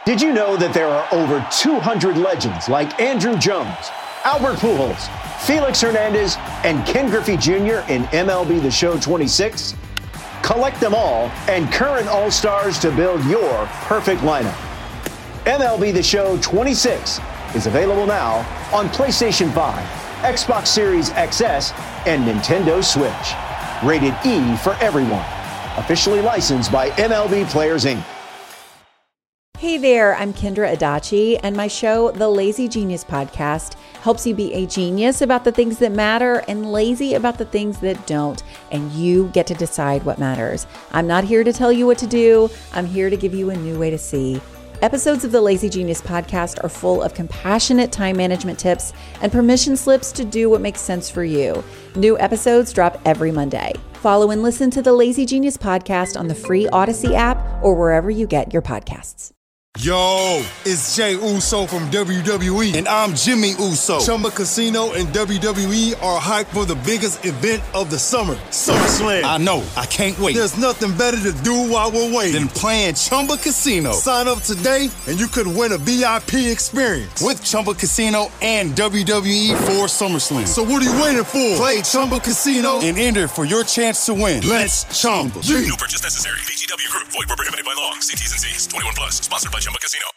Did you know that there are over 200 legends like Andrew Jones, Albert Pujols, Felix Hernandez, and Ken Griffey Jr. in MLB The Show 26? Collect them all and current All-Stars to build your perfect lineup. MLB The Show 26 is available now on PlayStation 5, Xbox Series XS, and Nintendo Switch. Rated E for everyone. Officially licensed by MLB Players, Inc. Hey there, I'm Kendra Adachi, and my show, The Lazy Genius Podcast, helps you be a genius about the things that matter and lazy about the things that don't, and you get to decide what matters. I'm not here to tell you what to do. I'm here to give you a new way to see. Episodes of the Lazy Genius Podcast are full of compassionate time management tips and permission slips to do what makes sense for you. New episodes drop every Monday. Follow and listen to the Lazy Genius Podcast on the free Odyssey app or wherever you get your podcasts. Yo, it's Jay Uso from WWE, and I'm Jimmy Uso. Chumba Casino and WWE are hyped for the biggest event of the summer, SummerSlam. I know, I can't wait. There's nothing better to do while we're waiting than playing Chumba Casino. Sign up today, and you could win a VIP experience with Chumba Casino and WWE for SummerSlam. So what are you waiting for? Play Chumba Casino and enter for your chance to win. Let's Chumba. No purchase necessary. VGW Group. Void where prohibited by law. See T's and C's. 21 plus. Sponsored by Chumba Casino.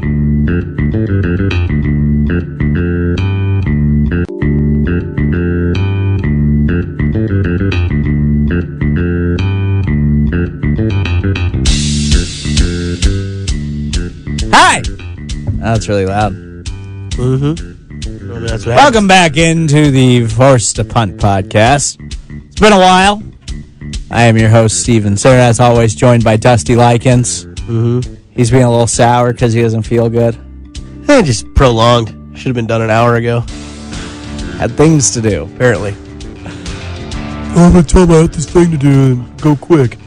Hi! That's really loud. Mm-hmm. That's Welcome back into the Forced to Punt podcast. It's been a while. I am your host, Steven Sir, as always, joined by Dusty Likens. Mm-hmm. He's being a little sour because he doesn't feel good. Just prolonged. Should have been done an hour ago. Had things to do. Apparently. I'm going to tell me I have this thing to do and go quick.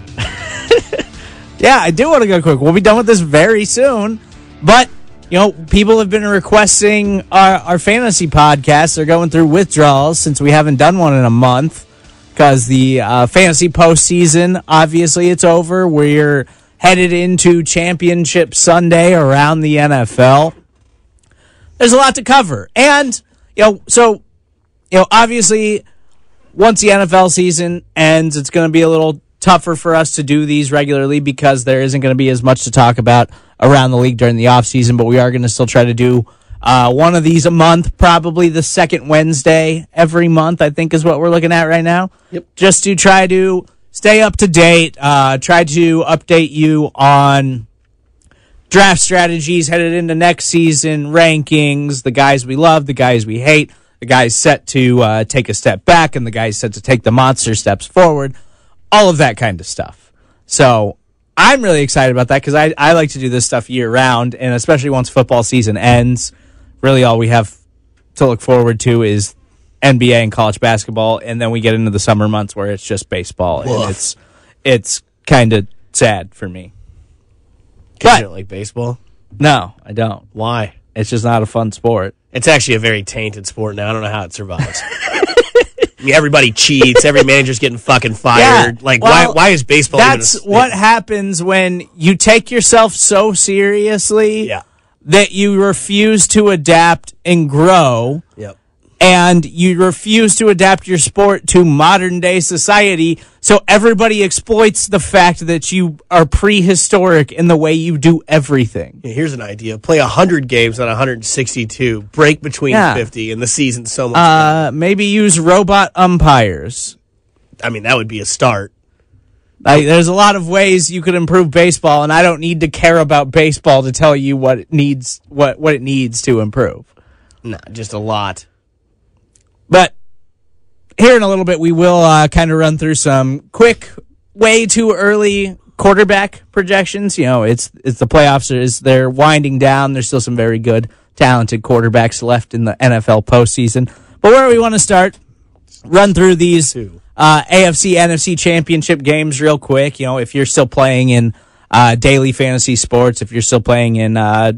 Yeah, I do want to go quick. We'll be done with this very soon. But, you know, people have been requesting our fantasy podcast. They're going through withdrawals since we haven't done one in a month. Because the fantasy postseason, obviously, it's over. We're headed into Championship Sunday around the NFL. There's a lot to cover. And, obviously, once the NFL season ends, it's going to be a little tougher for us to do these regularly because there isn't going to be as much to talk about around the league during the offseason, but we are going to still try to do one of these a month, probably the second Wednesday every month, I think is what we're looking at right now. Yep. Just to try to stay up to date, try to update you on draft strategies headed into next season, rankings, the guys we love, the guys we hate, the guys set to take a step back, and the guys set to take the monster steps forward, all of that kind of stuff. So I'm really excited about that because I like to do this stuff year-round, and especially once football season ends, really all we have to look forward to is NBA and college basketball, and then we get into the summer months where it's just baseball, and it's kind of sad for me. Because you don't like baseball? No, I don't. Why? It's just not a fun sport. It's actually a very tainted sport now. I don't know how it survives. I mean, everybody cheats. Every manager's getting fucking fired. Yeah, why is baseball That's what happens when you take yourself so seriously that you refuse to adapt and grow. Yep. And you refuse to adapt your sport to modern-day society, so everybody exploits the fact that you are prehistoric in the way you do everything. Yeah, here's an idea. Play 100 games on 162. Break between 50, and the season's so much better. Maybe use robot umpires. I mean, that would be a start. There's a lot of ways you could improve baseball, and I don't need to care about baseball to tell you what it needs to improve. Nah, just a lot. But here in a little bit, we will kind of run through some quick, way too early quarterback projections. You know, it's the playoffs. They're winding down. There's still some very good, talented quarterbacks left in the NFL postseason. But where we want to start, run through these AFC, NFC championship games real quick. You know, if you're still playing in daily fantasy sports, if you're still playing in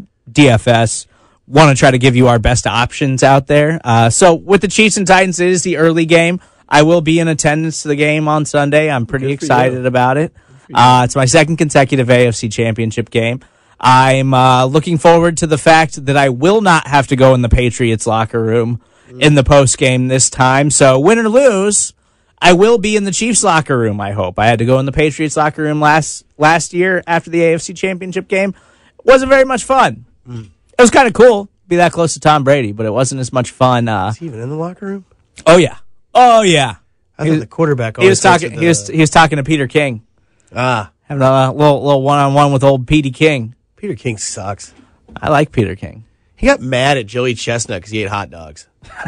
DFS, want to try to give you our best options out there. So with the Chiefs and Titans, it is the early game. I will be in attendance to the game on Sunday. I'm pretty excited about it. It's my second consecutive AFC championship game. I'm looking forward to the fact that I will not have to go in the Patriots locker room in the post game this time. So win or lose, I will be in the Chiefs locker room, I hope. I had to go in the Patriots locker room last year after the AFC Championship game. It wasn't very much fun. It was kind of cool to be that close to Tom Brady, but it wasn't as much fun. Is he even in the locker room? Oh, yeah. Oh, yeah. I thought the quarterback He was talking to Peter King. Having a little one-on-one with old Petey King. Peter King sucks. I like Peter King. He got mad at Joey Chestnut because he ate hot dogs.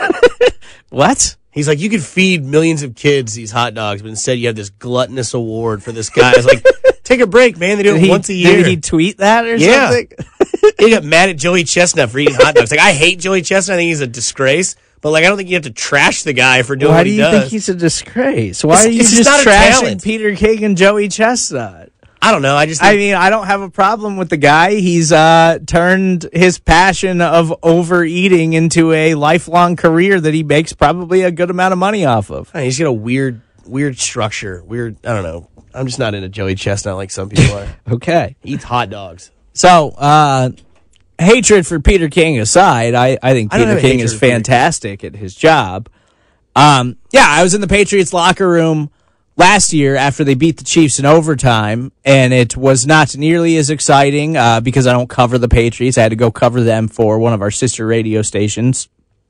What? He's like, you could feed millions of kids these hot dogs, but instead you have this gluttonous award for this guy. It's like, take a break, man. They do it once a year. Did he tweet that or something? He got mad at Joey Chestnut for eating hot dogs. Like, I hate Joey Chestnut. I think he's a disgrace. But, like, I don't think you have to trash the guy for doing what he does. Why do you think he's a disgrace? Why are you just trashing Peter King and Joey Chestnut? I don't know. I don't have a problem with the guy. He's turned his passion of overeating into a lifelong career that he makes probably a good amount of money off of. He's got a weird structure. I don't know. I'm just not into Joey Chestnut like some people are. Okay. He eats hot dogs. So, hatred for Peter King aside, I think Peter King is fantastic at his job. I was in the Patriots locker room last year after they beat the Chiefs in overtime, and it was not nearly as exciting because I don't cover the Patriots. I had to go cover them for one of our sister radio stations.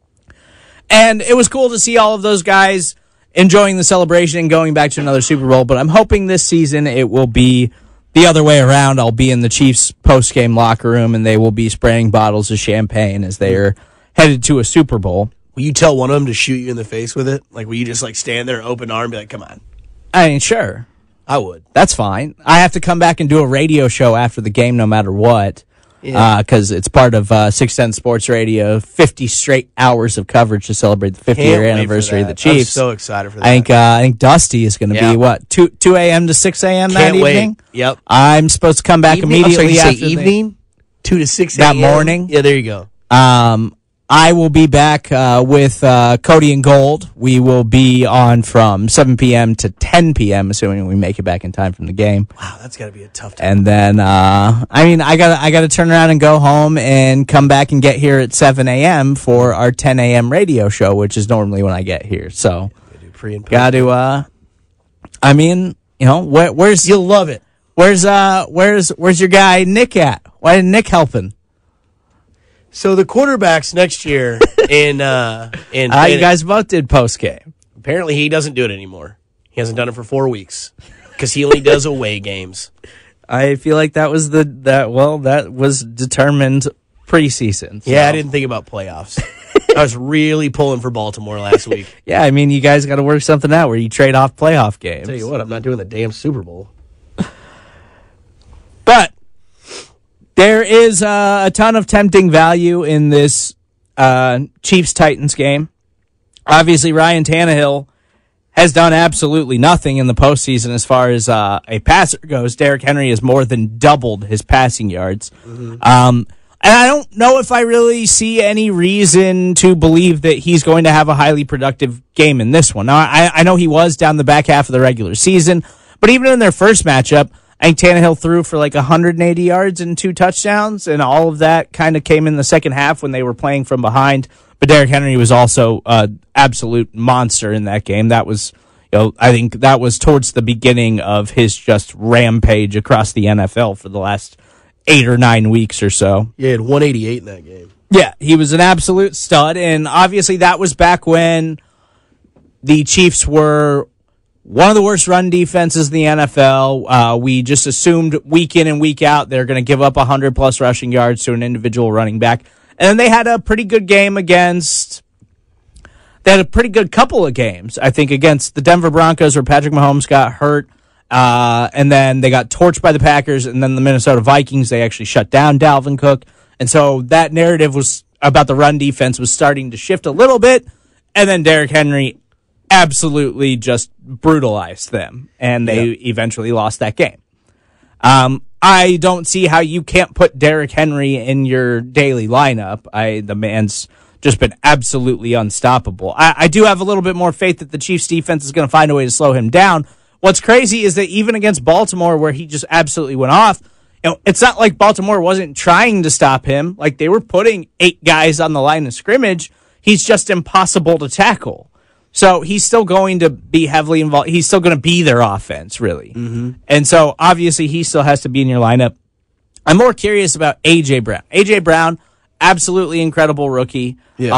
And it was cool to see all of those guys enjoying the celebration and going back to another Super Bowl, but I'm hoping this season it will be the other way around. I'll be in the Chiefs post-game locker room, and they will be spraying bottles of champagne as they are headed to a Super Bowl. Will you tell one of them to shoot you in the face with it? Like, will you just, like, stand there open arm and be like, come on? I mean, sure. I would. That's fine. I have to come back and do a radio show after the game no matter what, because it's part of 610 Sports Radio, 50 straight hours of coverage to celebrate the 50-year anniversary of the Chiefs. I'm so excited for that. I think Dusty is going to be, 2 a.m. to 6 a.m. that evening? Yep. I'm supposed to come back immediately after evening? 2 to 6 a.m.? That morning? Yeah, there you go. I will be back with Cody and Gold. We will be on from 7 p.m. to 10 p.m., assuming we make it back in time from the game. Wow, that's got to be a tough time. And then, I got to turn around and go home and come back and get here at 7 a.m. for our 10 a.m. radio show, which is normally when I get here. So, got to, where's... You'll love it. Where's your guy Nick at? Why isn't Nick helping? So the quarterbacks next year in you guys both did post game. Apparently he doesn't do it anymore. He hasn't done it for 4 weeks because he only does away games. I feel like that was that was determined preseason. So. Yeah, I didn't think about playoffs. I was really pulling for Baltimore last week. Yeah, I mean, you guys got to work something out where you trade off playoff games. Tell you what, I'm not doing the damn Super Bowl. But there is a ton of tempting value in this Chiefs-Titans game. Obviously, Ryan Tannehill has done absolutely nothing in the postseason as far as a passer goes. Derrick Henry has more than doubled his passing yards. Mm-hmm. And I don't know if I really see any reason to believe that he's going to have a highly productive game in this one. Now, I know he was down the back half of the regular season, but even in their first matchup, I think Tannehill threw for like 180 yards and 2 touchdowns, and all of that kind of came in the second half when they were playing from behind. But Derrick Henry was also an absolute monster in that game. That was, I think that was towards the beginning of his just rampage across the NFL for the last 8 or 9 weeks or so. Yeah, he had 188 in that game. Yeah, he was an absolute stud, and obviously that was back when the Chiefs were one of the worst run defenses in the NFL. We just assumed week in and week out they're going to give up 100-plus rushing yards to an individual running back. And then they had a pretty good game against... They had a pretty good couple of games, I think, against the Denver Broncos where Patrick Mahomes got hurt. And then they got torched by the Packers. And then the Minnesota Vikings, they actually shut down Dalvin Cook. And so that narrative was about the run defense was starting to shift a little bit. And then Derrick Henry absolutely just brutalized them, and they eventually lost that game. I don't see how you can't put Derrick Henry in your daily lineup. The man's just been absolutely unstoppable. I do have a little bit more faith that the Chiefs defense is going to find a way to slow him down. What's crazy is that even against Baltimore, where he just absolutely went off, it's not like Baltimore wasn't trying to stop him. Like, they were putting 8 guys on the line of scrimmage. He's just impossible to tackle. So he's still going to be heavily involved. He's still going to be their offense, really. Mm-hmm. And so, obviously, he still has to be in your lineup. I'm more curious about A.J. Brown. A.J. Brown, absolutely incredible rookie. Yeah.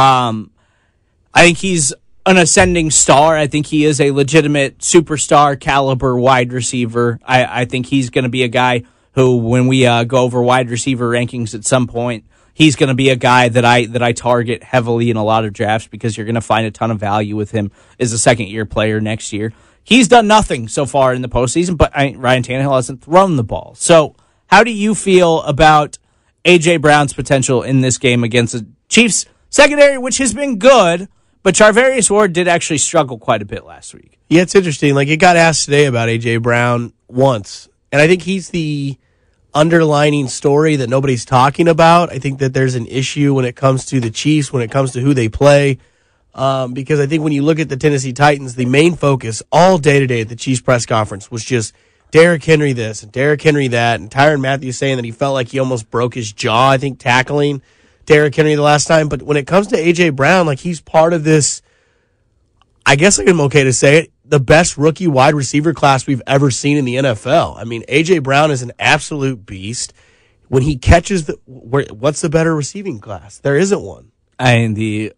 I think he's an ascending star. I think he is a legitimate superstar caliber wide receiver. I think he's going to be a guy who, when we go over wide receiver rankings at some point, he's going to be a guy that I target heavily in a lot of drafts because you're going to find a ton of value with him as a second-year player next year. He's done nothing so far in the postseason, but Ryan Tannehill hasn't thrown the ball. So how do you feel about A.J. Brown's potential in this game against the Chiefs secondary, which has been good, but Charvarius Ward did actually struggle quite a bit last week? Yeah, it's interesting. Like, it got asked today about A.J. Brown once, and I think he's the underlining story that nobody's talking about. I think that there's an issue when it comes to the Chiefs, when it comes to who they play, because I think when you look at the Tennessee Titans, the main focus all day today at the Chiefs press conference was just Derrick Henry this and Derrick Henry that, and Tyrann Mathieu saying that he felt like he almost broke his jaw, I think, tackling Derrick Henry the last time. But when it comes to A.J. Brown, like, he's part of this, I guess I'm okay to say it, the best rookie wide receiver class we've ever seen in the NFL. I mean, A.J. Brown is an absolute beast. When he catches what's the better receiving class? There isn't one. And the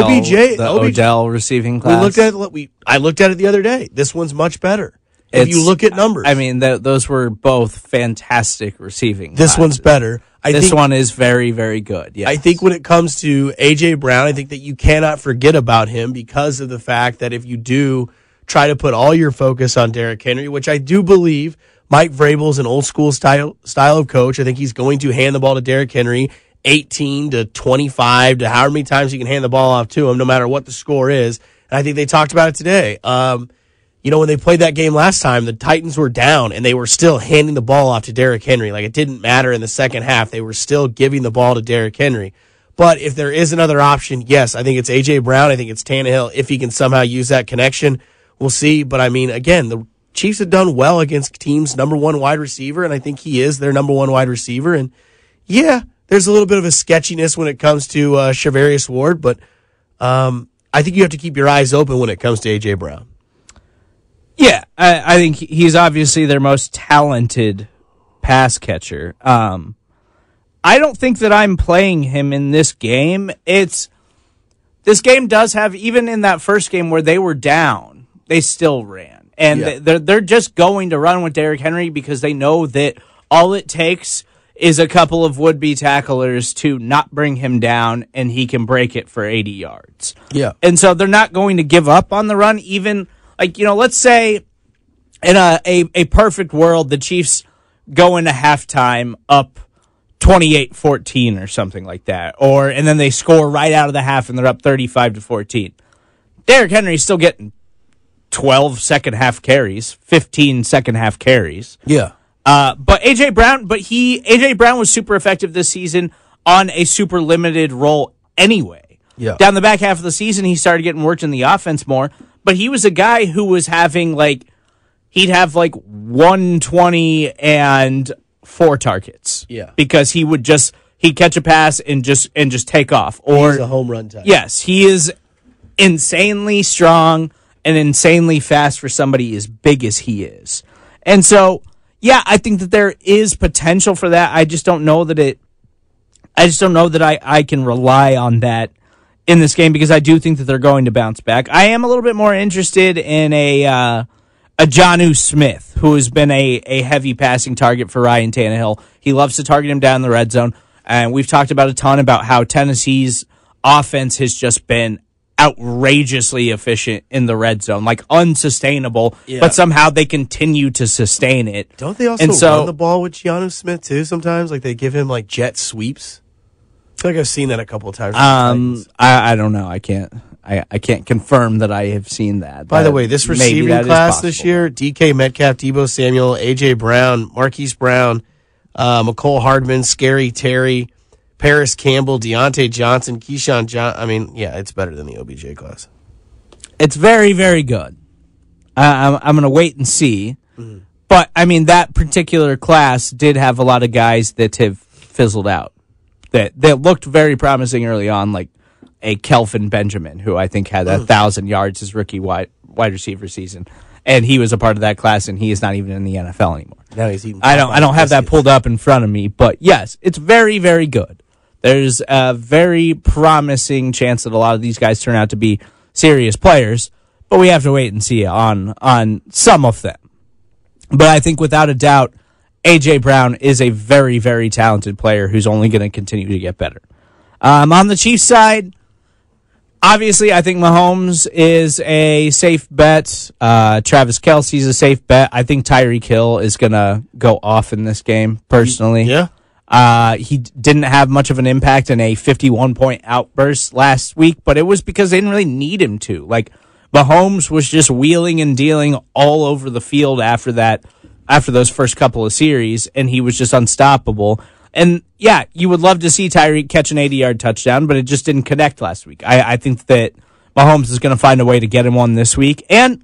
Odell receiving class. I looked at it the other day. This one's much better. If you look at numbers. I mean, those were both fantastic receiving This classes. One's better. This one is very, very good. Yes. I think when it comes to A.J. Brown, I think that you cannot forget about him because of the fact that if you do try to put all your focus on Derrick Henry, which I do believe Mike Vrabel's an old school style of coach. I think he's going to hand the ball to Derrick Henry 18 to 25 to however many times you can hand the ball off to him, no matter what the score is. And I think they talked about it today. When they played that game last time, the Titans were down, and they were still handing the ball off to Derrick Henry. Like, it didn't matter in the second half. They were still giving the ball to Derrick Henry. But if there is another option, yes, I think it's A.J. Brown. I think it's Tannehill. If he can somehow use that connection, we'll see. But, I mean, again, the Chiefs have done well against teams' number one wide receiver, and I think he is their number one wide receiver. And, yeah, there's a little bit of a sketchiness when it comes to Charvarius Ward, but I think you have to keep your eyes open when it comes to A.J. Brown. Yeah, I think he's obviously their most talented pass catcher. I don't think that I'm playing him in this game. This game does have, even in that first game where they were down, they still ran. And they're just going to run with Derrick Henry because they know that all it takes is a couple of would-be tacklers to not bring him down, and he can break it for 80 yards. Yeah. And so they're not going to give up on the run, even... Like, let's say in a perfect world, the Chiefs go into halftime up 28-14 or something like that. And then they score right out of the half and they're up 35-14. Derrick Henry's still getting 12 second half carries, 15 second half carries. Yeah. But A.J. Brown was super effective this season on a super limited role anyway. Yeah. Down the back half of the season, he started getting worked in the offense more. But he was a guy who was having, he'd have 120 and 4 targets. Yeah. Because he'd catch a pass and just take off. Or he's a home run type. Yes, he is insanely strong and insanely fast for somebody as big as he is. And so, yeah, I think that there is potential for that. I just don't know that I can rely on that in this game because I do think that they're going to bounce back. I am a little bit more interested in a Jonnu Smith, who has been a heavy passing target for Ryan Tannehill. He loves to target him down in the red zone, and we've talked about a ton about how Tennessee's offense has just been outrageously efficient in the red zone, unsustainable, but somehow they continue to sustain it. Don't they also run the ball with Jonnu Smith too sometimes? Like, they give him jet sweeps? I feel like I've seen that a couple of times. I don't know. I can't confirm that I have seen that. By the way, this receiving class this year, DK Metcalf, Deebo Samuel, A.J. Brown, Marquise Brown, McCole Hardman, Scary Terry, Paris Campbell, Deontay Johnson, Keyshawn Johnson. I mean, yeah, it's better than the OBJ class. It's very, very good. I'm going to wait and see. Mm-hmm. But, I mean, that particular class did have a lot of guys that have fizzled out, that looked very promising early on, like a Kelvin Benjamin, who I think had 1,000 yards his rookie wide receiver season. And he was a part of that class, and he is not even in the NFL anymore. Now he's eating I don't have that pulled up in front of me, but yes, it's very, very good. There's a very promising chance that a lot of these guys turn out to be serious players, but we have to wait and see on some of them. But I think without a doubt, A.J. Brown is a very, very talented player who's only going to continue to get better. On the Chiefs side, obviously, I think Mahomes is a safe bet. Travis Kelce's a safe bet. I think Tyreek Hill is going to go off in this game, personally. Yeah. He didn't have much of an impact in a 51-point outburst last week, but it was because they didn't really need him to. Like, Mahomes was just wheeling and dealing all over the field after those first couple of series, and he was just unstoppable. And, yeah, you would love to see Tyreek catch an 80-yard touchdown, but it just didn't connect last week. I think that Mahomes is going to find a way to get him one this week. And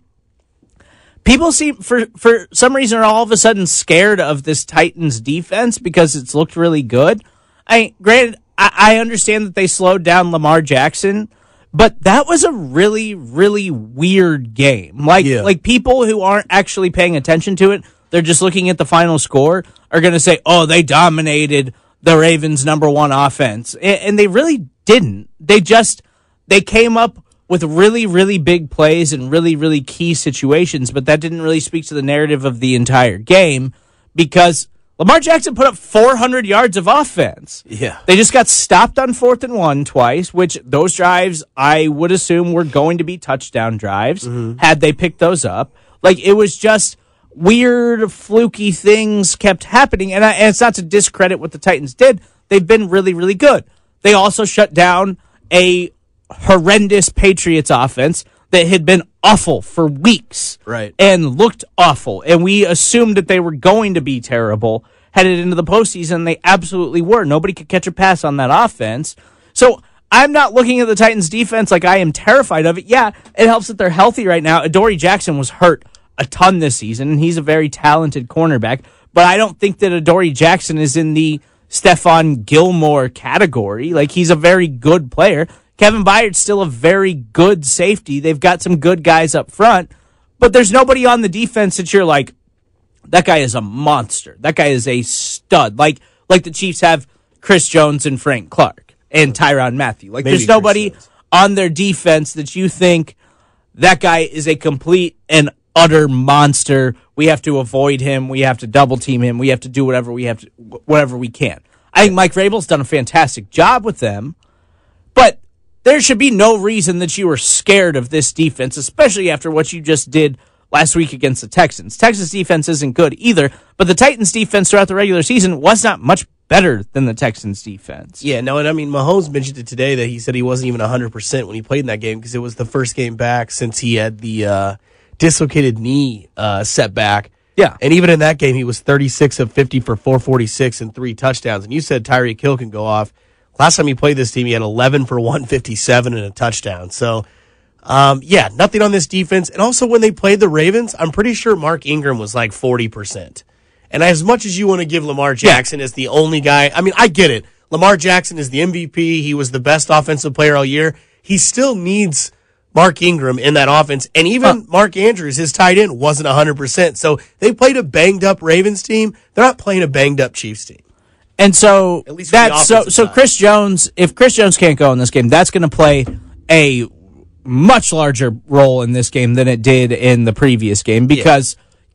people seem, for some reason, are all of a sudden scared of this Titans defense because it's looked really good. Granted, I understand that they slowed down Lamar Jackson, but that was a really, really weird game. Like people who aren't actually paying attention to it, they're just looking at the final score, are going to say, oh, they dominated the Ravens' number one offense. And they really didn't. They came up with really, really big plays and really, really key situations, but that didn't really speak to the narrative of the entire game because Lamar Jackson put up 400 yards of offense. Yeah. They just got stopped on 4th and 1 twice, which those drives I would assume were going to be touchdown drives had they picked those up. Like, it was just weird, fluky things kept happening, and it's not to discredit what the Titans did. They've been really, really good. They also shut down a horrendous Patriots offense that had been awful for weeks, right, and looked awful, and we assumed that they were going to be terrible headed into the postseason. They absolutely were. Nobody could catch a pass on that offense. So I'm not looking at the Titans defense like I am terrified of it. Yeah, it helps that they're healthy right now. Adoree Jackson was hurt a ton this season, and he's a very talented cornerback, but I don't think that Adoree Jackson is in the Stephon Gilmore category. Like, he's a very good player. Kevin Byard's still a very good safety. They've got some good guys up front, but there's nobody on the defense that you're like, that guy is a monster. That guy is a stud. Like the Chiefs have Chris Jones and Frank Clark and Tyrann Mathieu. Like, there's nobody on their defense that you think that guy is a complete and utter monster. We have to avoid him. We have to double team him. We have to do whatever we can. I think Mike Vrabel's done a fantastic job with them, but there should be no reason that you are scared of this defense, especially after what you just did last week against the Texans. Texas defense isn't good either, but the Titans defense throughout the regular season was not much better than the Texans defense. Yeah, no, and I mean, Mahomes mentioned it today that he said he wasn't even 100% when he played in that game because it was the first game back since he had the dislocated knee setback. Yeah. And even in that game, he was 36 of 50 for 446 and 3 touchdowns. And you said Tyreek Hill can go off. Last time he played this team, he had 11 for 157 and a touchdown. So, yeah, nothing on this defense. And also, when they played the Ravens, I'm pretty sure Mark Ingram was like 40%. And as much as you want to give Lamar Jackson as the only guy, I mean, I get it. Lamar Jackson is the MVP. He was the best offensive player all year. He still needs Mark Ingram in that offense. And even Mark Andrews, his tight end, wasn't 100%. So they played a banged-up Ravens team. They're not playing a banged-up Chiefs team. And so At least that's so Chris Jones, if Chris Jones can't go in this game, that's going to play a much larger role in this game than it did in the previous game because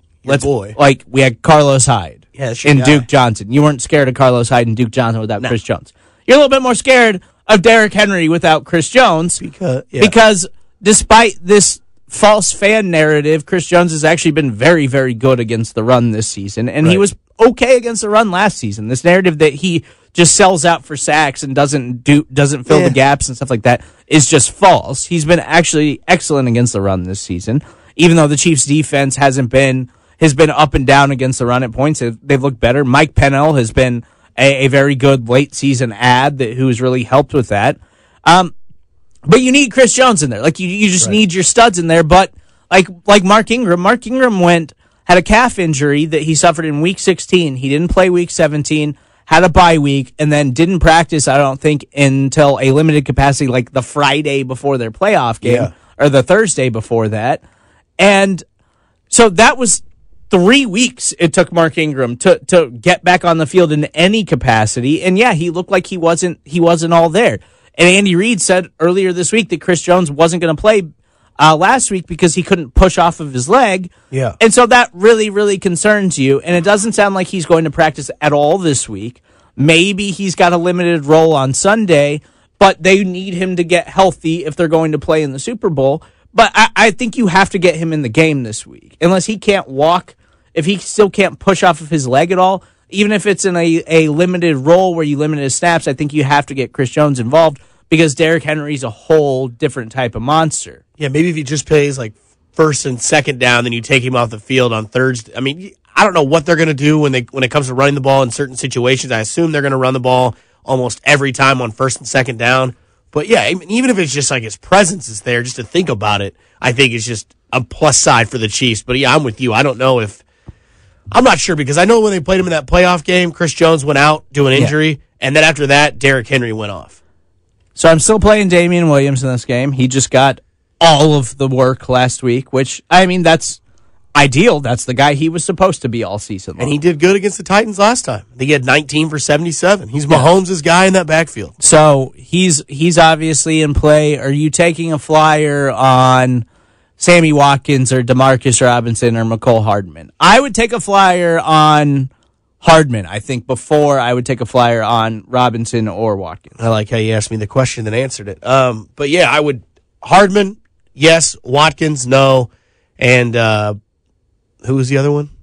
we had Carlos Hyde and Duke Johnson. You weren't scared of Carlos Hyde and Duke Johnson without Chris Jones. You're a little bit more scared of Derrick Henry without Chris Jones because despite this false fan narrative, Chris Jones has actually been very, very good against the run this season, and he was okay against the run last season. This narrative that he just sells out for sacks and doesn't fill the gaps and stuff like that is just false. He's been actually excellent against the run this season, even though the Chiefs' defense has been up and down against the run at points. They've looked better. Mike Pennell has been a very good late season add who has really helped with that. But you need Chris Jones in there. Like you just need your studs in there. But like Mark Ingram went had a calf injury that he suffered in week 16. He didn't play week 17, had a bye week, and then didn't practice, I don't think, until a limited capacity, like the Friday before their playoff game, or the Thursday before that. And so that was 3 weeks it took Mark Ingram to get back on the field in any capacity. And yeah, he looked like he wasn't all there. And Andy Reid said earlier this week that Chris Jones wasn't going to play last week because he couldn't push off of his leg. Yeah. And so that really, really concerns you. And it doesn't sound like he's going to practice at all this week. Maybe he's got a limited role on Sunday, but they need him to get healthy if they're going to play in the Super Bowl. But I think you have to get him in the game this week. Unless he can't walk, if he still can't push off of his leg at all, even if it's in a limited role where you limit his snaps, I think you have to get Chris Jones involved because Derrick Henry's a whole different type of monster. Yeah, maybe if he just plays like first and second down, then you take him off the field on Thursday. I mean, I don't know what they're going to do when it comes to running the ball in certain situations. I assume they're going to run the ball almost every time on first and second down. But yeah, I mean, even if it's just like his presence is there, just to think about it, I think it's just a plus side for the Chiefs. But yeah, I'm with you. I don't know if I'm not sure because I know when they played him in that playoff game, Chris Jones went out due an injury, and then after that, Derrick Henry went off. So I'm still playing Damian Williams in this game. He just got all of the work last week, which, I mean, that's ideal. That's the guy he was supposed to be all season long. And he did good against the Titans last time. I think he had 19 for 77. He's Mahomes' guy in that backfield. So he's obviously in play. Are you taking a flyer on Sammy Watkins or Demarcus Robinson or McCole Hardman? I would take a flyer on Hardman, I think, before I would take a flyer on Robinson or Watkins. I like how you asked me the question and answered it. But yeah, I would Hardman, yes. Watkins, no. And who was the other one?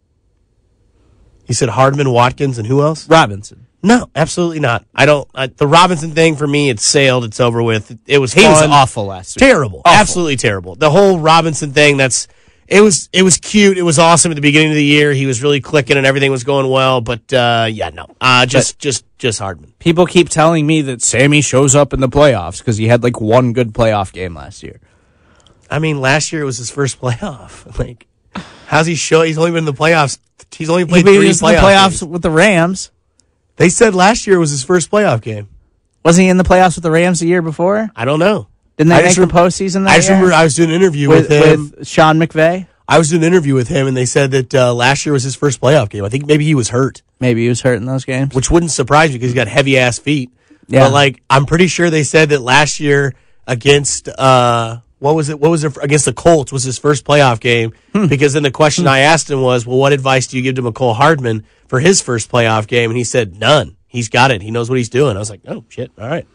You said Hardman, Watkins, and who else? Robinson. No, absolutely not. The Robinson thing for me, it's sailed. It's over with. It was fun. He was awful last week. Terrible. Awful. Absolutely terrible. The whole Robinson thing, it was cute. It was awesome at the beginning of the year. He was really clicking and everything was going well. But no. Just Hardman. People keep telling me that Sammy shows up in the playoffs because he had like one good playoff game last year. I mean, last year it was his first playoff. Like, how's he show? He's only been in the playoffs. He's only played 3 playoffs with the Rams. They said last year was his first playoff game. Wasn't he in the playoffs with the Rams the year before? I don't know. Didn't they make the postseason that year? I just remember I was doing an interview with him. With Sean McVay? I was doing an interview with him, and they said that last year was his first playoff game. I think maybe he was hurt. Maybe he was hurt in those games. Which wouldn't surprise me because he's got heavy-ass feet. Yeah. But, like, I'm pretty sure they said that last year against what was it against the Colts was his first playoff game because then the question I asked him was, well, what advice do you give to McCole Hardman for his first playoff game? And he said, none. He's got it. He knows what he's doing. I was like, oh, shit. All right.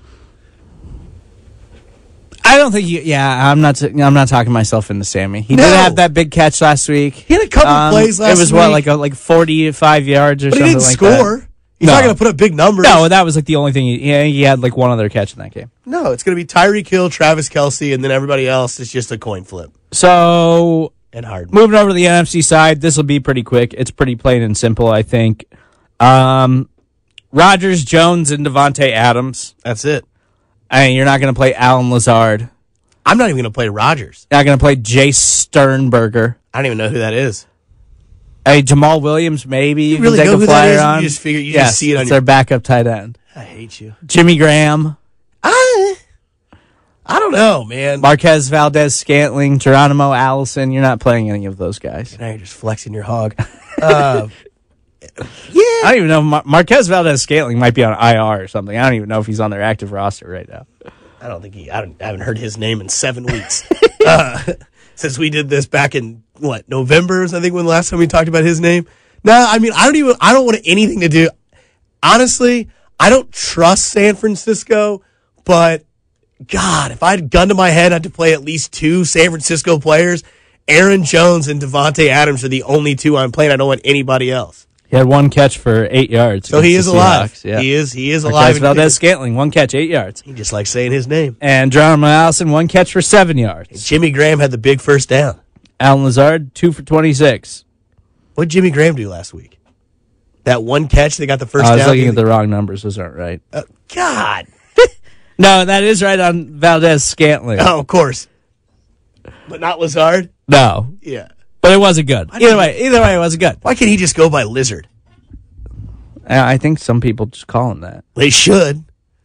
I don't think I'm not talking myself into Sammy. He did have that big catch last week. He had a couple plays last week. It was what, like 45 yards or but something like that. But he didn't score. He's not going to put up big numbers. No, that was like the only thing. He had like one other catch in that game. No, it's going to be Tyreek Hill, Travis Kelce, and then everybody else is just a coin flip. So, and hard. Moving over to the NFC side, this will be pretty quick. It's pretty plain and simple, I think. Rodgers, Jones, and Devontae Adams. That's it. I mean, you're not going to play Alan Lazard. I'm not even going to play Rodgers. You're not going to play Jay Sternberger. I don't even know who that is. Hey, Jamal Williams, maybe you really can take know a who flyer that is? on. You just figure just see it on it's their backup tight end. I hate you, Jimmy Graham. I don't know, man. Marquez Valdez-Scantling, Geronimo Allison. You're not playing any of those guys. Now you're just flexing your hog. Yeah, I don't even know. Marquez Valdez-Scantling might be on IR or something. I don't even know if he's on their active roster right now. I don't think I haven't heard his name in 7 weeks. Since we did this back in November, I think when the last time we talked about his name. No, I mean I don't want anything to do. Honestly, I don't trust San Francisco, but God, if I had a gun to my head, I'd have to play at least 2 San Francisco players. Aaron Jones and Devontae Adams are the only 2 I'm playing. I don't want anybody else. He had 1 catch for 8 yards. So he is alive. Yeah. He is alive. Valdez-Scantling, 1 catch, 8 yards. He just likes saying his name. And Geronimo Allison, 1 catch for 7 yards. And Jimmy Graham had the big first down. Alan Lazard, 2 for 26. What did Jimmy Graham do last week? That 1 catch, they got the first down. I was looking at the wrong numbers. Those aren't right. God. No, that is right on Valdez-Scantling. Oh, of course. But not Lazard? No. Yeah. But it wasn't good. Either way, it wasn't good. Why can't he just go by Lizard? I think some people just call him that. They should.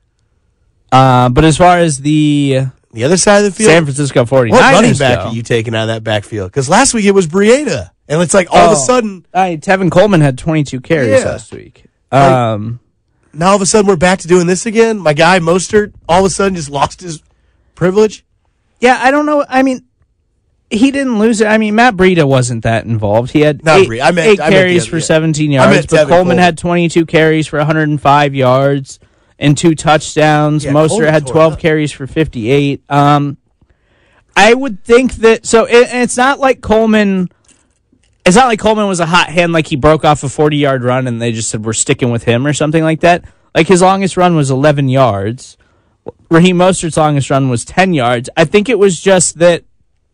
But as far as the other side of the field, San Francisco 49ers, what running back are you taking out of that backfield? Because last week it was Breida. And it's like all of a sudden... Tevin Coleman had 22 carries last week. Now all of a sudden we're back to doing this again? My guy, Mostert, all of a sudden just lost his privilege? Yeah, I don't know. I mean, he didn't lose it. I mean, Matt Breida wasn't that involved. He had eight carries for 17 yards, but Coleman had 22 carries for 105 yards and 2 touchdowns. Yeah, Mostert had 12 carries for 58. I would think that... So it's not like Coleman... It's not like Coleman was a hot hand, like he broke off a 40-yard run and they just said, we're sticking with him or something like that. Like his longest run was 11 yards. Raheem Mostert's longest run was 10 yards. I think it was just that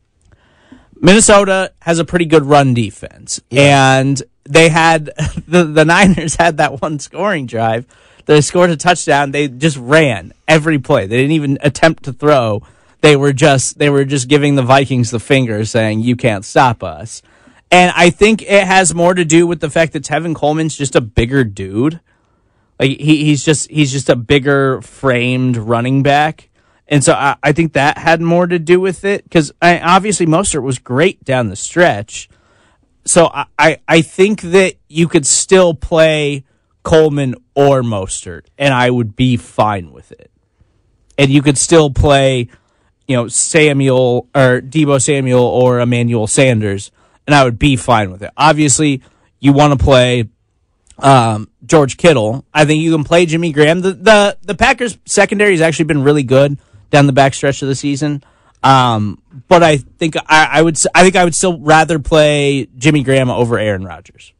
Minnesota has a pretty good run defense. Yeah. And they had, the Niners had that one scoring drive. They scored a touchdown. They just ran every play. They didn't even attempt to throw. They were just giving the Vikings the finger saying, you can't stop us. And I think it has more to do with the fact that Tevin Coleman's just a bigger dude. Like he's just a bigger framed running back. And so I think that had more to do with it. Because obviously Mostert was great down the stretch. So I think that you could still play Coleman or Mostert, and I would be fine with it. And you could still play, Samuel or Deebo Samuel or Emmanuel Sanders, and I would be fine with it. Obviously, you want to play George Kittle. I think you can play Jimmy Graham. The Packers secondary has actually been really good down the backstretch of the season. But I think I would still rather play Jimmy Graham over Aaron Rodgers.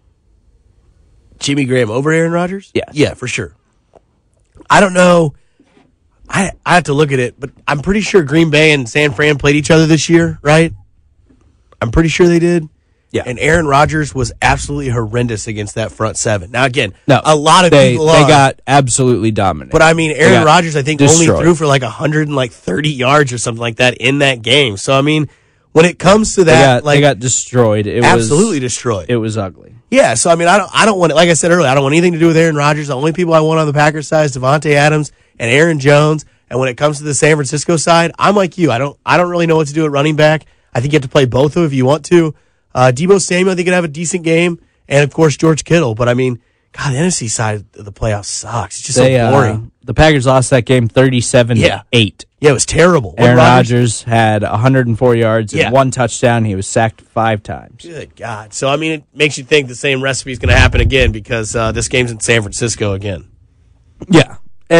Jimmy Graham over Aaron Rodgers? Yes. Yeah, for sure. I don't know. I have to look at it, but I'm pretty sure Green Bay and San Fran played each other this year, right? I'm pretty sure they did. Yeah. And Aaron Rodgers was absolutely horrendous against that front seven. Now, again, no, a lot of people they got absolutely dominated. But, I mean, Aaron Rodgers, I think, only threw for like 130 yards or something like that in that game. So, I mean, when it comes to that, they got destroyed. It absolutely destroyed. It was ugly. Yeah, so, I mean, I don't want it. Like I said earlier, I don't want anything to do with Aaron Rodgers. The only people I want on the Packers side is Devontae Adams and Aaron Jones. And when it comes to the San Francisco side, I'm like you. I don't really know what to do at running back. I think you have to play both of them if you want to. Deebo Samuel, I think, could have a decent game. And, of course, George Kittle. But, I mean, God, the NFC side of the playoffs sucks. It's just so boring. The Packers lost that game 37-8. Yeah, it was terrible. Aaron Rodgers had 104 yards and 1 touchdown. He was sacked 5 times. Good God. So, I mean, it makes you think the same recipe is going to happen again because this game's in San Francisco again. Yeah.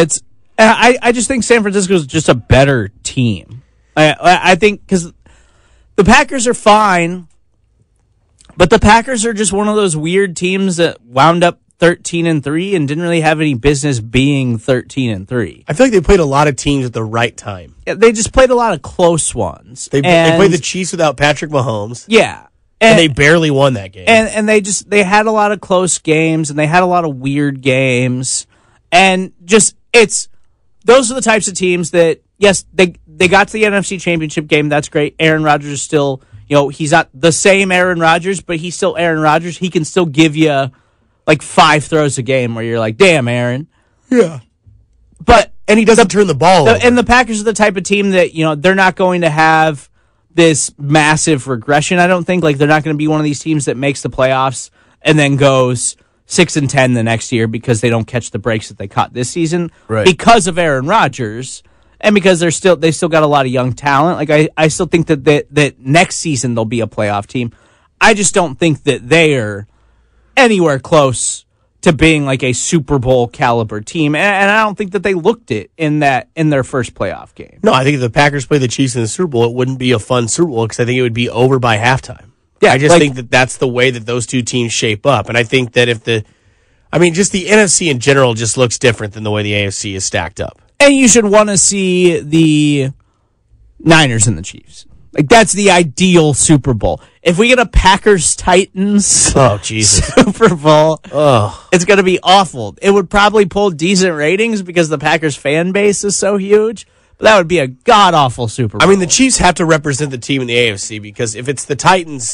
I just think San Francisco is just a better team. I think because the Packers are fine, but the Packers are just one of those weird teams that wound up 13-3 and didn't really have any business being 13-3. I feel like they played a lot of teams at the right time. Yeah, they just played a lot of close ones. They played the Chiefs without Patrick Mahomes. Yeah. And they barely won that game. And they had a lot of close games and they had a lot of weird games. And just those are the types of teams that, yes, they got to the NFC Championship game. That's great. Aaron Rodgers is still, he's not the same Aaron Rodgers, but he's still Aaron Rodgers. He can still give you like 5 throws a game where you're like, damn, Aaron. Yeah. And he doesn't turn the ball over. And the Packers are the type of team that, they're not going to have this massive regression, I don't think. Like, they're not going to be one of these teams that makes the playoffs and then goes 6-10 the next year because they don't catch the breaks that they caught this season. Right. Because of Aaron Rodgers and because they still got a lot of young talent. Like, I still think that next season they'll be a playoff team. I just don't think that they're anywhere close to being like a Super Bowl caliber team, and I don't think that they looked it in their first playoff game. No, I think if the Packers play the Chiefs in the Super Bowl, it wouldn't be a fun Super Bowl because I think it would be over by halftime. Yeah, I just think that that's the way that those two teams shape up, and I think that just the NFC in general just looks different than the way the AFC is stacked up. And you should want to see the Niners and the Chiefs. Like, that's the ideal Super Bowl. If we get a Packers-Titans Super Bowl, it's going to be awful. It would probably pull decent ratings because the Packers fan base is so huge, but that would be a god-awful Super Bowl. I mean, the Chiefs have to represent the team in the AFC because if it's the Titans,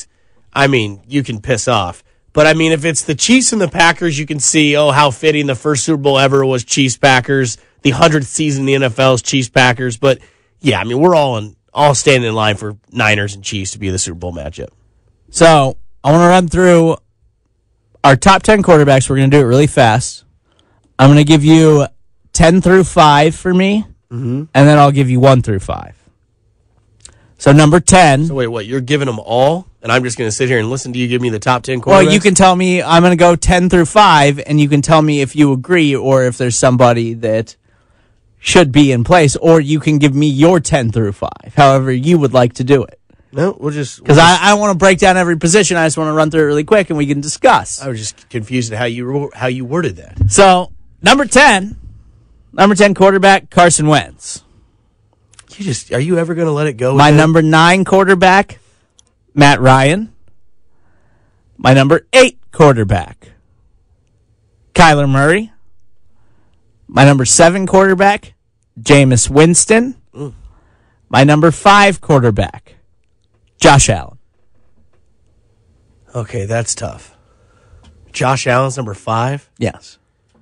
I mean, you can piss off. But, I mean, if it's the Chiefs and the Packers, you can see, how fitting the first Super Bowl ever was Chiefs-Packers. The 100th season in the NFL is Chiefs-Packers. But, yeah, I mean, we're all standing in line for Niners and Chiefs to be the Super Bowl matchup. So, I want to run through our top 10 quarterbacks. We're going to do it really fast. I'm going to give you 10 through 5 for me, and then I'll give you 1 through 5. So, number 10. So, wait, what? You're giving them all? And I'm just going to sit here and listen to you give me the top 10 quarterbacks? Well, you can tell me, I'm going to go 10 through 5, and you can tell me if you agree or if there's somebody that should be in place, or you can give me your 10 through 5, however you would like to do it. No, we'll just... Because I don't want to break down every position. I just want to run through it really quick, and we can discuss. I was just confused at how you worded that. So, number 10 quarterback, Carson Wentz. Are you ever going to let it go? My number 9 quarterback, Matt Ryan. My number 8 quarterback, Kyler Murray. My number 7 quarterback, Jameis Winston. My number 5 quarterback, Josh Allen. Okay, that's tough. Josh Allen's number 5? Yes.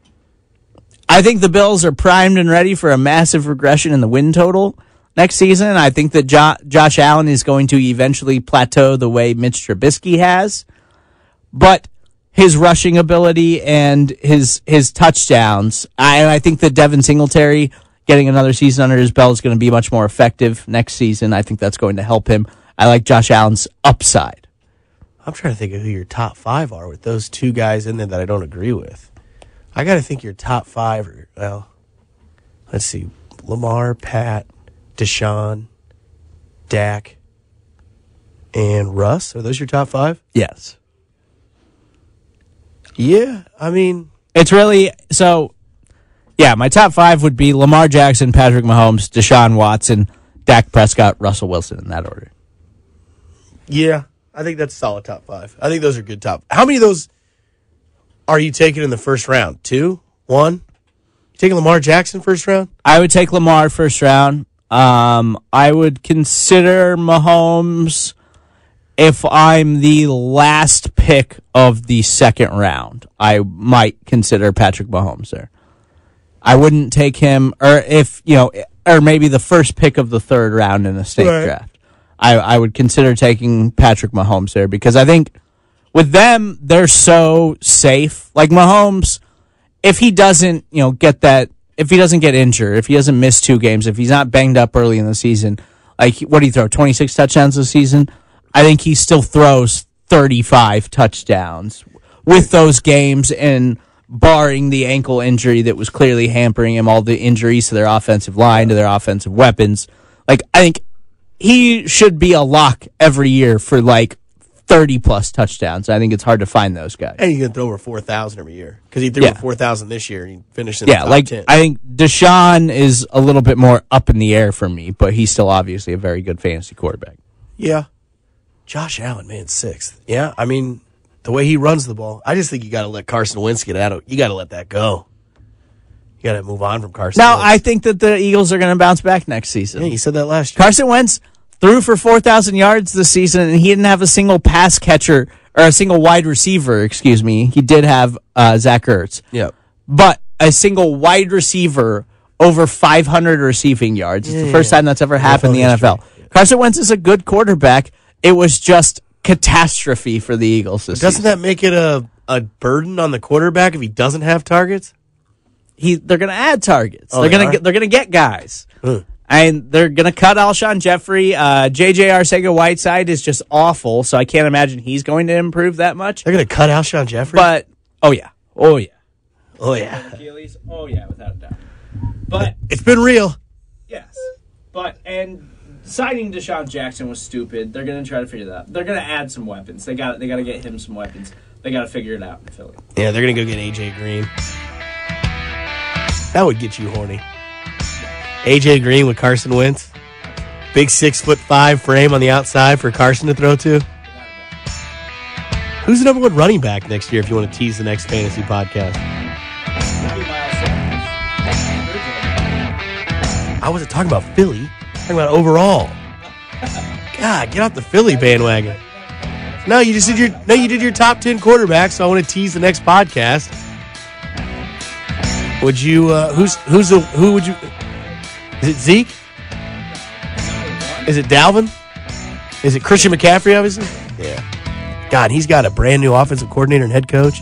I think the Bills are primed and ready for a massive regression in the win total next season. I think that Josh Allen is going to eventually plateau the way Mitch Trubisky has. But his rushing ability and his touchdowns, I think that Devin Singletary getting another season under his belt is going to be much more effective next season. I think that's going to help him. I like Josh Allen's upside. I'm trying to think of who your top 5 are with those 2 guys in there that I don't agree with. I got to think your top 5 are, well, let's see, Lamar, Pat, Deshaun, Dak, and Russ. Are those your top 5? Yes. Yeah, I mean... It's really... So, yeah, my top 5 would be Lamar Jackson, Patrick Mahomes, Deshaun Watson, Dak Prescott, Russell Wilson, in that order. Yeah, I think that's a solid top 5. I think those are good top... How many of those are you taking in the first round? 2? 1? You taking Lamar Jackson first round? I would take Lamar first round. I would consider Mahomes if I'm the last pick of the second round. I might consider Patrick Mahomes there. I wouldn't take him, or or maybe the first pick of the third round in a snake draft. I would consider taking Patrick Mahomes there because I think with them, they're so safe. Like Mahomes, if he doesn't, if he doesn't get injured, if he doesn't miss 2 games, if he's not banged up early in the season, like what do you throw, 26 touchdowns this season? I think he still throws 35 touchdowns with those games, and barring the ankle injury that was clearly hampering him, all the injuries to their offensive line, to their offensive weapons. Like, I think he should be a lock every year for 30-plus touchdowns. I think it's hard to find those guys. And he's going to throw over 4,000 every year because he threw over 4,000 this year and he finished in the top 10. I think Deshaun is a little bit more up in the air for me, but he's still obviously a very good fantasy quarterback. Yeah. Josh Allen, man, 6th. Yeah, I mean, the way he runs the ball, I just think you got to let Carson Wentz get out of. You got to let that go. You got to move on from Carson Wentz. I think that the Eagles are going to bounce back next season. Yeah, you said that last year. Carson Wentz threw for 4,000 yards this season, and he didn't have a single pass catcher or a single wide receiver. Excuse me. He did have Zach Ertz. Yep. But a single wide receiver over 500 receiving yards. It's the first time that's ever happened in the NFL. Yeah. Carson Wentz is a good quarterback. It was just catastrophe for the Eagles this Doesn't season. that make it a burden on the quarterback if he doesn't have targets? They're going to add targets. Oh, they're going to get guys. And they're going to cut Alshon Jeffrey. J.J. Arcega-Whiteside is just awful, so I can't imagine he's going to improve that much. They're going to cut Alshon Jeffrey? But, oh, yeah. Achilles? Oh, yeah, without a doubt. But it's been real. Yes. And signing Deshaun Jackson was stupid. They're going to try to figure that out. They're going to add some weapons. They got to get him some weapons. They got to figure it out in Philly. Yeah, they're going to go get A.J. Green. That would get you horny. A.J. Green with Carson Wentz. Big 6'5" frame on the outside for Carson to throw to. Who's the number 1 running back next year if you want to tease the next fantasy podcast? I wasn't talking about Philly. I'm talking about overall. God, get off the Philly bandwagon. No, you did your top 10 quarterbacks, so I want to tease the next podcast. Would you who would you? Is it Zeke? Is it Dalvin? Is it Christian McCaffrey, obviously? Yeah. God, he's got a brand new offensive coordinator and head coach.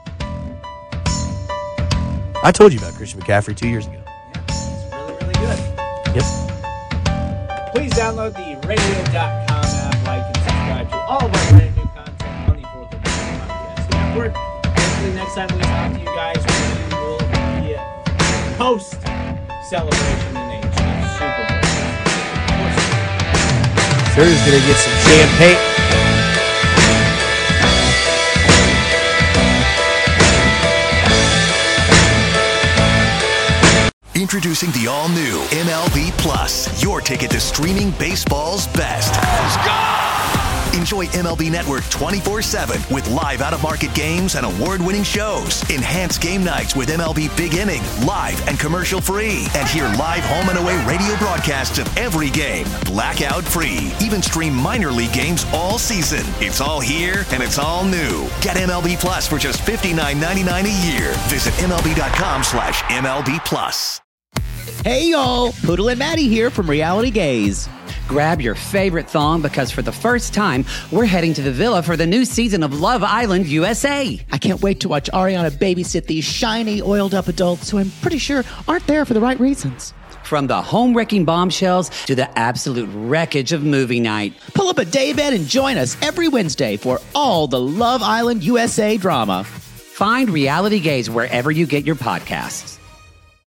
I told you about Christian McCaffrey 2 years ago. Yeah, he's really, really good. Yep. Please download the radio.com app, like and subscribe to all of our brand new content on the 4th of July Podcast Network. Hopefully next time we talk to you guys, we will be post-celebration in age Super Bowl. Sarah's going to get some champagne. Introducing the all-new MLB Plus, your ticket to streaming baseball's best. Let's go! Enjoy MLB Network 24/7 with live out-of-market games and award-winning shows. Enhance game nights with MLB Big Inning, live and commercial-free. And hear live home and away radio broadcasts of every game, blackout-free. Even stream minor league games all season. It's all here and it's all new. Get MLB Plus for just $59.99 a year. Visit MLB.com/MLB Plus. Hey y'all, Poodle and Maddie here from Reality Gaze. Grab your favorite thong because for the first time, we're heading to the villa for the new season of Love Island USA. I can't wait to watch Ariana babysit these shiny, oiled-up adults who I'm pretty sure aren't there for the right reasons. From the home-wrecking bombshells to the absolute wreckage of movie night. Pull up a daybed and join us every Wednesday for all the Love Island USA drama. Find Reality Gaze wherever you get your podcasts.